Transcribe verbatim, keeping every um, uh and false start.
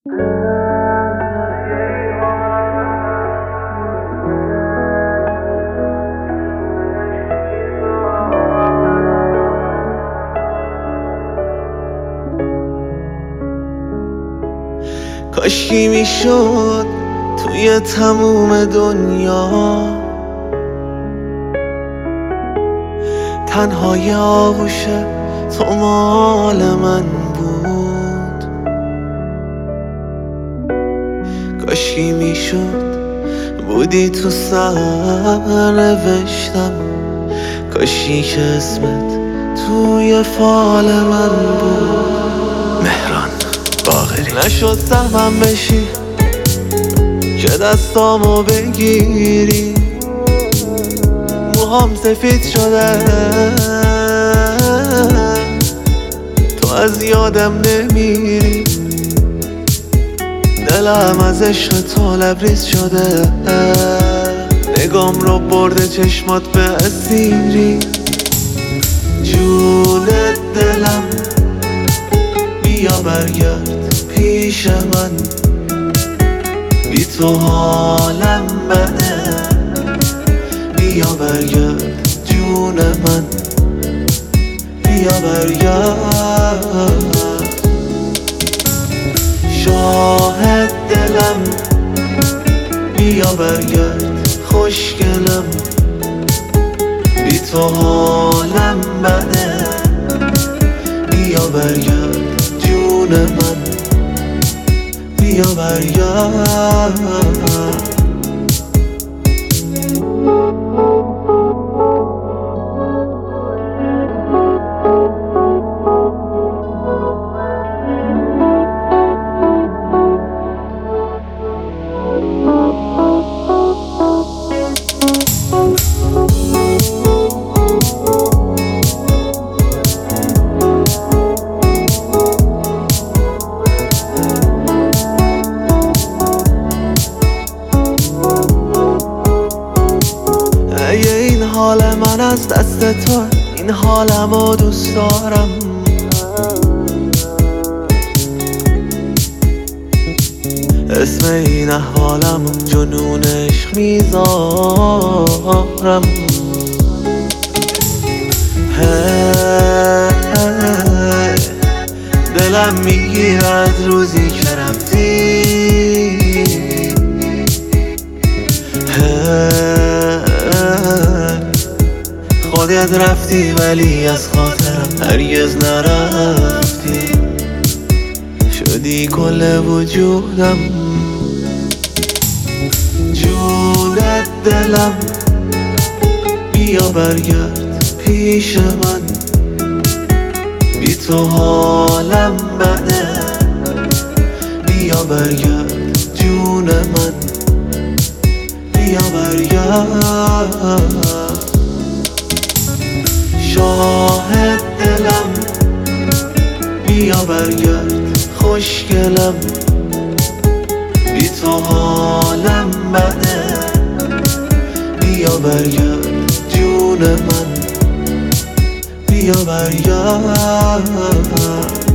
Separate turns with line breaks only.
کاشکی میشد توی تموم دنیا تنهای آغوش تو مال من بود. کاشکی میشد بودی تو سر نوشتم، کاشکی که اسمت توی فال من بود. مهران باقری. نشد سهمم بشی که دستامو بگیری، موهام سفید شده تو از یادم نمیری، دلم از عشق تو لبریز شده، نگام رو برده چشمات به اسیری. جون دلم بیا برگرد پیش من، بی تو حالم بده، بیا برگرد جون من، بیا برگرد. شاهد دلم بیا برگرد خوشگلم، بی تو حالم بده، بیا برگرد جون من، بیا برگرد. این حال من از دست تو، این حالمو دوست دارم. اسم این احوالم جنون عشق میذارم. دلم میگیرد روزی که رفتی، خودت رفتی ولی از خاطرم هرگز نرفتی، شدی کل وجودم. جون دلم بیا برگرد پیش من، بی تو حالم بده، بیا برگرد جون من، بیا برگرد. شاهد دلم بیا برگرد خوشگلم، بی تو حالم بده، بیا برگرد جون من، بیا برگرد.